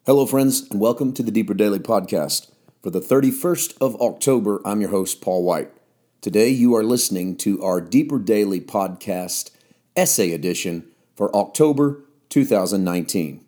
Hello, friends, and welcome to the Deeper Daily Podcast. For the 31st of October, I'm your host, Paul White. Today, you are listening to our Deeper Daily Podcast Essay Edition for October 2019.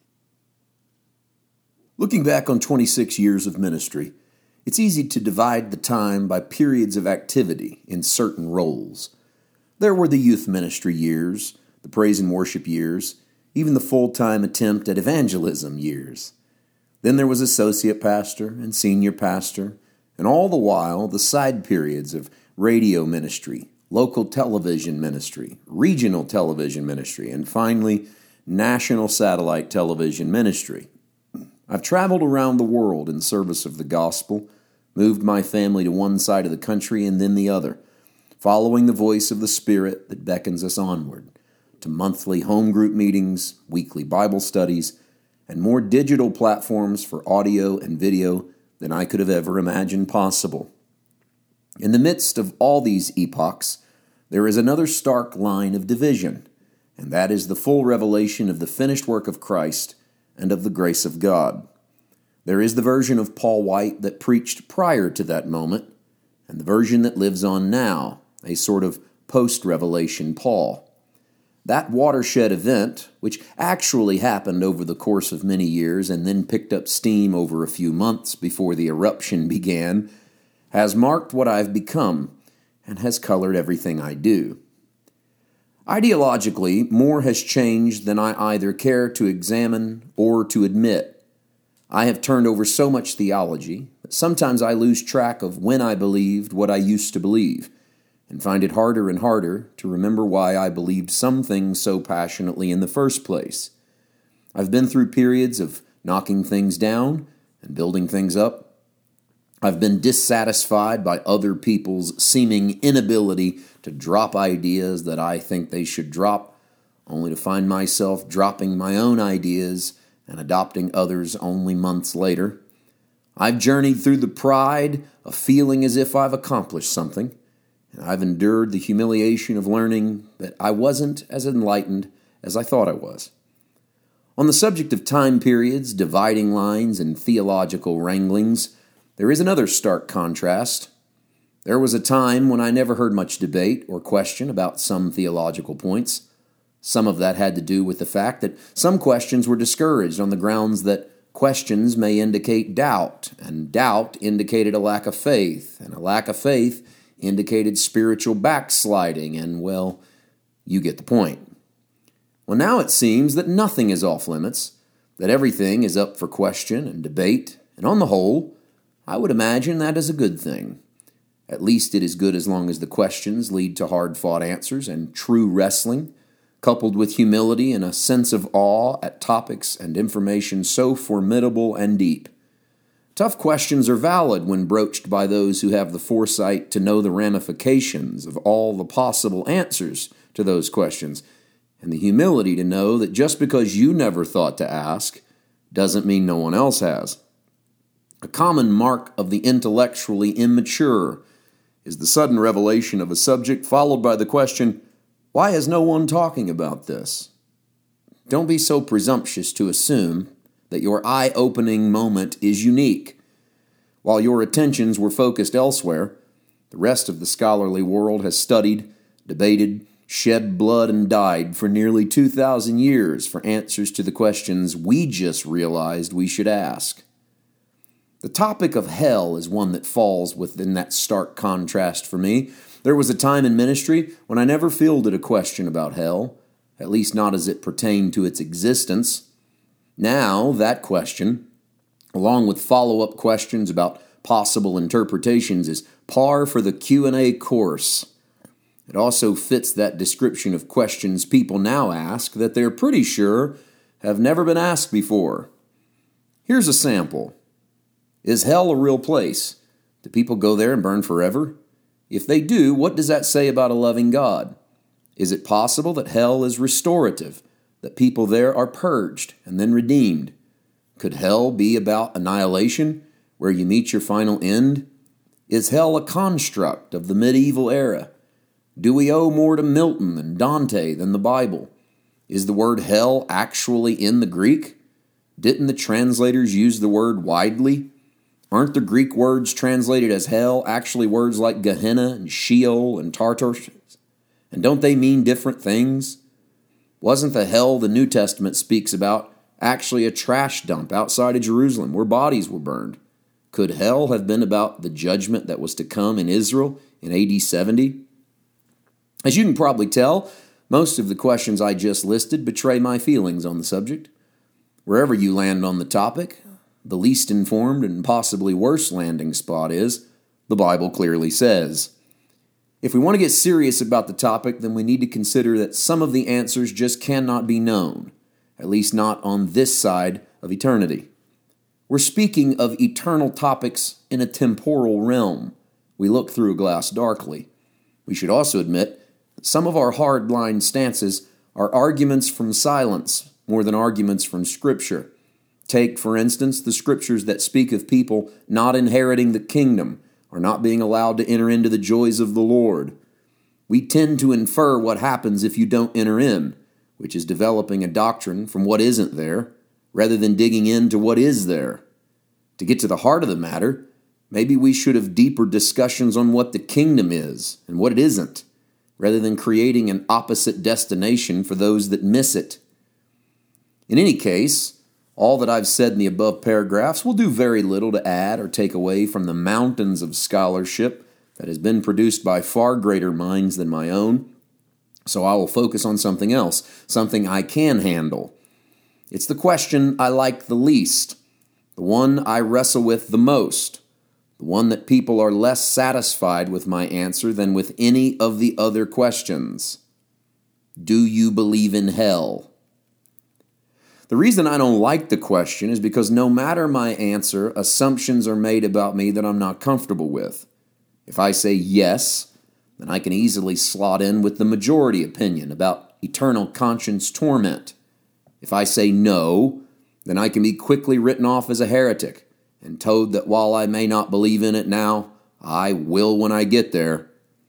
Looking back on 26 years of ministry, it's easy to divide the time by periods of activity in certain roles. There were the youth ministry years, the praise and worship years, even the full-time attempt at evangelism years. Then there was associate pastor and senior pastor, and all the while the side periods of radio ministry, local television ministry, regional television ministry, and finally, national satellite television ministry. I've traveled around the world in service of the gospel, moved my family to one side of the country and then the other, following the voice of the Spirit that beckons us onward, to monthly home group meetings, weekly Bible studies, and more digital platforms for audio and video than I could have ever imagined possible. In the midst of all these epochs, there is another stark line of division, and that is the full revelation of the finished work of Christ and of the grace of God. There is the version of Paul White that preached prior to that moment, and the version that lives on now, a sort of post-revelation Paul. That watershed event, which actually happened over the course of many years and then picked up steam over a few months before the eruption began, has marked what I've become and has colored everything I do. Ideologically, more has changed than I either care to examine or to admit. I have turned over so much theology that sometimes I lose track of when I believed what I used to believe, and find it harder and harder to remember why I believed some things so passionately in the first place. I've been through periods of knocking things down and building things up. I've been dissatisfied by other people's seeming inability to drop ideas that I think they should drop, only to find myself dropping my own ideas and adopting others only months later. I've journeyed through the pride of feeling as if I've accomplished something, and I've endured the humiliation of learning that I wasn't as enlightened as I thought I was. On the subject of time periods, dividing lines, and theological wranglings, there is another stark contrast. There was a time when I never heard much debate or question about some theological points. Some of that had to do with the fact that some questions were discouraged on the grounds that questions may indicate doubt, and doubt indicated a lack of faith, and a lack of faith indicated spiritual backsliding, and, well, you get the point. Well, now it seems that nothing is off limits, that everything is up for question and debate, and on the whole, I would imagine that is a good thing. At least it is good as long as the questions lead to hard-fought answers and true wrestling, coupled with humility and a sense of awe at topics and information so formidable and deep. Tough questions are valid when broached by those who have the foresight to know the ramifications of all the possible answers to those questions, and the humility to know that just because you never thought to ask doesn't mean no one else has. A common mark of the intellectually immature is the sudden revelation of a subject followed by the question, why is no one talking about this? Don't be so presumptuous to assume that your eye-opening moment is unique. While your attentions were focused elsewhere, the rest of the scholarly world has studied, debated, shed blood, and died for nearly 2,000 years for answers to the questions we just realized we should ask. The topic of hell is one that falls within that stark contrast for me. There was a time in ministry when I never fielded a question about hell, at least not as it pertained to its existence. Now, that question, along with follow-up questions about possible interpretations, is par for the Q&A course. It also fits that description of questions people now ask that they're pretty sure have never been asked before. Here's a sample. Is hell a real place? Do people go there and burn forever? If they do, what does that say about a loving God? Is it possible that hell is restorative, that people there are purged and then redeemed? Could hell be about annihilation, where you meet your final end? Is hell a construct of the medieval era? Do we owe more to Milton and Dante than the Bible? Is the word hell actually in the Greek? Didn't the translators use the word widely? Aren't the Greek words translated as hell actually words like Gehenna and Sheol and Tartarus? And don't they mean different things? Wasn't the hell the New Testament speaks about actually a trash dump outside of Jerusalem where bodies were burned? Could hell have been about the judgment that was to come in Israel in AD 70? As you can probably tell, most of the questions I just listed betray my feelings on the subject. Wherever you land on the topic, the least informed and possibly worst landing spot is, the Bible clearly says. If we want to get serious about the topic, then we need to consider that some of the answers just cannot be known, at least not on this side of eternity. We're speaking of eternal topics in a temporal realm. We look through a glass darkly. We should also admit that some of our hardline stances are arguments from silence more than arguments from Scripture. Take, for instance, the Scriptures that speak of people not inheriting the kingdom or not being allowed to enter into the joys of the Lord. We tend to infer what happens if you don't enter in, which is developing a doctrine from what isn't there, rather than digging into what is there. To get to the heart of the matter, maybe we should have deeper discussions on what the kingdom is and what it isn't, rather than creating an opposite destination for those that miss it. In any case, all that I've said in the above paragraphs will do very little to add or take away from the mountains of scholarship that has been produced by far greater minds than my own, so I will focus on something else, something I can handle. It's the question I like the least, the one I wrestle with the most, the one that people are less satisfied with my answer than with any of the other questions. Do you believe in hell? The reason I don't like the question is because no matter my answer, assumptions are made about me that I'm not comfortable with. If I say yes, then I can easily slot in with the majority opinion about eternal conscience torment. If I say no, then I can be quickly written off as a heretic and told that while I may not believe in it now, I will when I get there.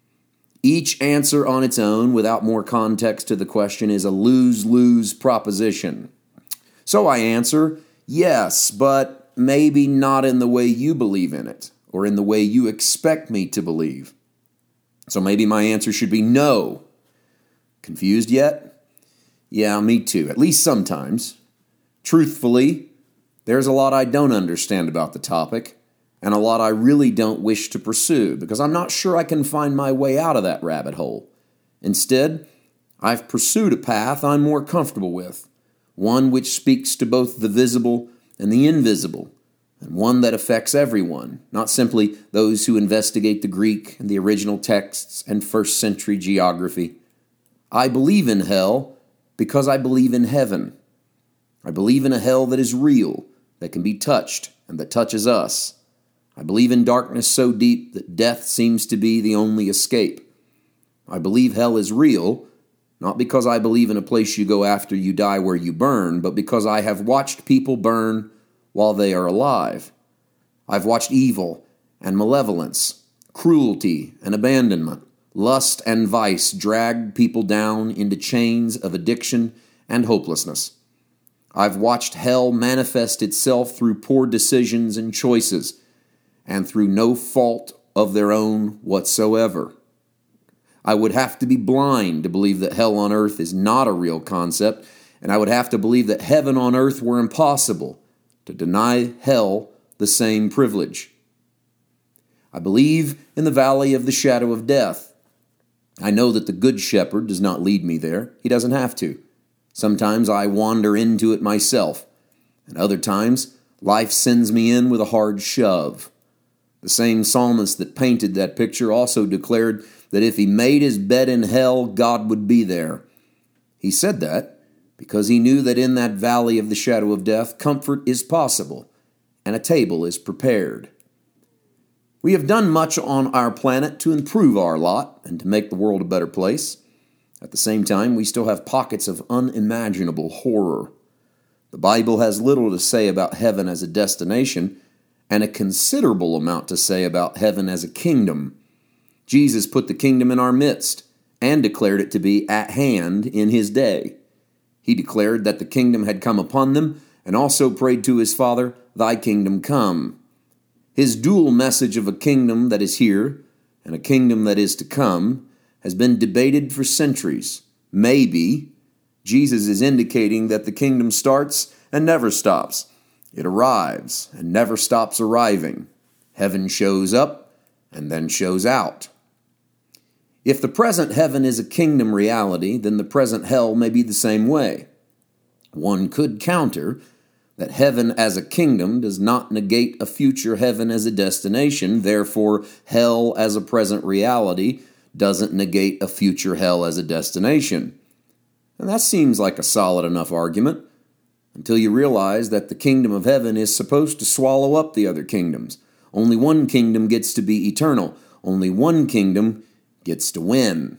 Each answer on its own, without more context to the question, is a lose-lose proposition. So I answer, yes, but maybe not in the way you believe in it, or in the way you expect me to believe. So maybe my answer should be no. Confused yet? Yeah, me too, at least sometimes. Truthfully, there's a lot I don't understand about the topic, and a lot I really don't wish to pursue, because I'm not sure I can find my way out of that rabbit hole. Instead, I've pursued a path I'm more comfortable with, one which speaks to both the visible and the invisible, and one that affects everyone, not simply those who investigate the Greek and the original texts and first-century geography. I believe in hell because I believe in heaven. I believe in a hell that is real, that can be touched, and that touches us. I believe in darkness so deep that death seems to be the only escape. I believe hell is real, not because I believe in a place you go after you die where you burn, but because I have watched people burn while they are alive. I've watched evil and malevolence, cruelty and abandonment, lust and vice drag people down into chains of addiction and hopelessness. I've watched hell manifest itself through poor decisions and choices, and through no fault of their own whatsoever. I would have to be blind to believe that hell on earth is not a real concept, and I would have to believe that heaven on earth were impossible to deny hell the same privilege. I believe in the valley of the shadow of death. I know that the Good Shepherd does not lead me there. He doesn't have to. Sometimes I wander into it myself, and other times life sends me in with a hard shove. The same psalmist that painted that picture also declared that if he made his bed in hell, God would be there. He said that because he knew that in that valley of the shadow of death, comfort is possible, and a table is prepared. We have done much on our planet to improve our lot and to make the world a better place. At the same time, we still have pockets of unimaginable horror. The Bible has little to say about heaven as a destination, and a considerable amount to say about heaven as a kingdom. Jesus put the kingdom in our midst and declared it to be at hand in his day. He declared that the kingdom had come upon them and also prayed to his Father, "Thy kingdom come." His dual message of a kingdom that is here and a kingdom that is to come has been debated for centuries. Maybe Jesus is indicating that the kingdom starts and never stops. It arrives and never stops arriving. Heaven shows up and then shows out. If the present heaven is a kingdom reality, then the present hell may be the same way. One could counter that heaven as a kingdom does not negate a future heaven as a destination, therefore hell as a present reality doesn't negate a future hell as a destination. And that seems like a solid enough argument, until you realize that the kingdom of heaven is supposed to swallow up the other kingdoms. Only one kingdom gets to be eternal. Only one kingdom gets to win.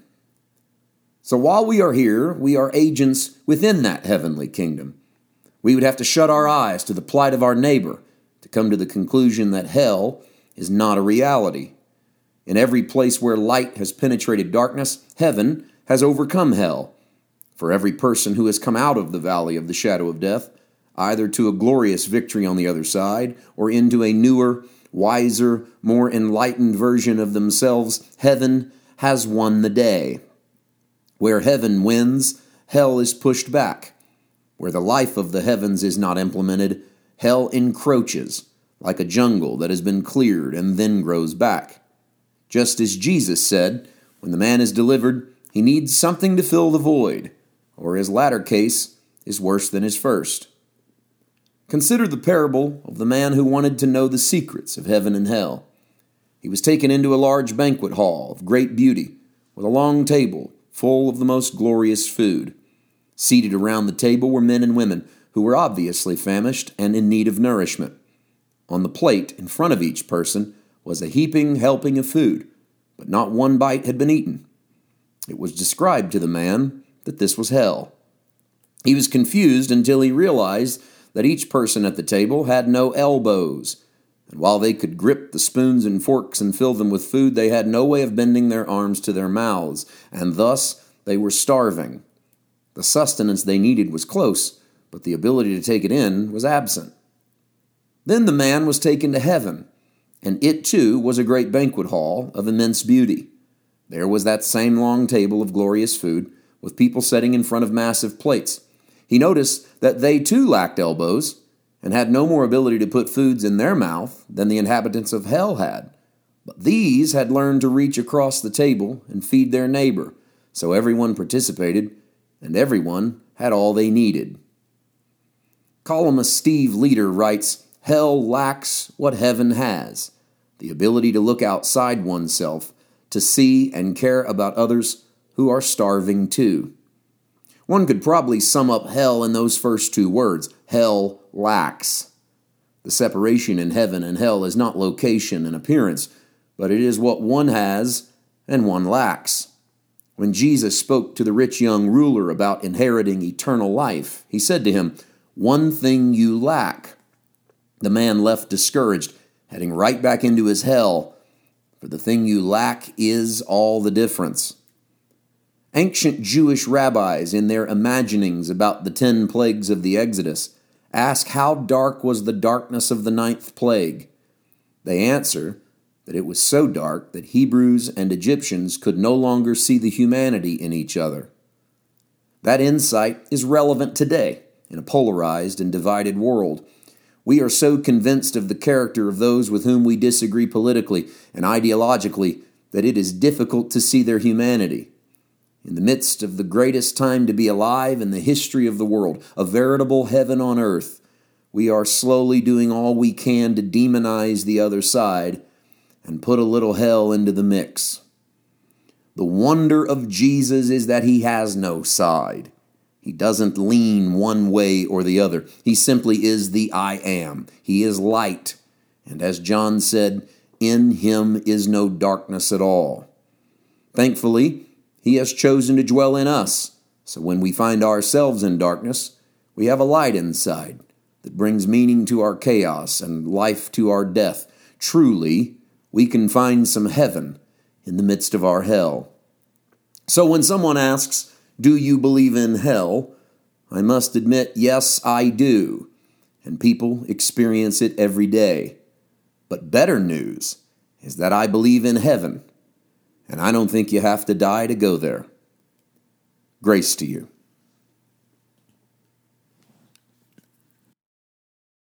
So while we are here, we are agents within that heavenly kingdom. We would have to shut our eyes to the plight of our neighbor to come to the conclusion that hell is not a reality. In every place where light has penetrated darkness, heaven has overcome hell. For every person who has come out of the valley of the shadow of death, either to a glorious victory on the other side or into a newer, wiser, more enlightened version of themselves, heaven has won the day. Where heaven wins, hell is pushed back. Where the life of the heavens is not implemented, hell encroaches, like a jungle that has been cleared and then grows back. Just as Jesus said, when the man is delivered, he needs something to fill the void, or his latter case is worse than his first. Consider the parable of the man who wanted to know the secrets of heaven and hell. He was taken into a large banquet hall of great beauty, with a long table full of the most glorious food. Seated around the table were men and women who were obviously famished and in need of nourishment. On the plate in front of each person was a heaping helping of food, but not one bite had been eaten. It was described to the man that this was hell. He was confused until he realized that each person at the table had no elbows, and while they could grip the spoons and forks and fill them with food, they had no way of bending their arms to their mouths, and thus they were starving. The sustenance they needed was close, but the ability to take it in was absent. Then the man was taken to heaven, and it too was a great banquet hall of immense beauty. There was that same long table of glorious food, with people sitting in front of massive plates. He noticed that they too lacked elbows, and had no more ability to put foods in their mouth than the inhabitants of hell had. But these had learned to reach across the table and feed their neighbor, so everyone participated, and everyone had all they needed. Columnist Steve Leader writes, "Hell lacks what heaven has, the ability to look outside oneself, to see and care about others who are starving too." One could probably sum up hell in those first two words: hell lacks. The separation in heaven and hell is not location and appearance, but it is what one has and one lacks. When Jesus spoke to the rich young ruler about inheriting eternal life, he said to him, "One thing you lack." The man left discouraged, heading right back into his hell, for the thing you lack is all the difference. Ancient Jewish rabbis, in their imaginings about the 10 plagues of the Exodus, ask how dark was the darkness of the 9th plague. They answer that it was so dark that Hebrews and Egyptians could no longer see the humanity in each other. That insight is relevant today in a polarized and divided world. We are so convinced of the character of those with whom we disagree politically and ideologically that it is difficult to see their humanity. In the midst of the greatest time to be alive in the history of the world, a veritable heaven on earth, we are slowly doing all we can to demonize the other side and put a little hell into the mix. The wonder of Jesus is that he has no side. He doesn't lean one way or the other. He simply is the I am. He is light. And as John said, in him is no darkness at all. Thankfully, he has chosen to dwell in us. So when we find ourselves in darkness, we have a light inside that brings meaning to our chaos and life to our death. Truly, we can find some heaven in the midst of our hell. So when someone asks, "Do you believe in hell?" I must admit, yes, I do. and people experience it every day. But better news is that I believe in heaven, and I don't think you have to die to go there. Grace to you.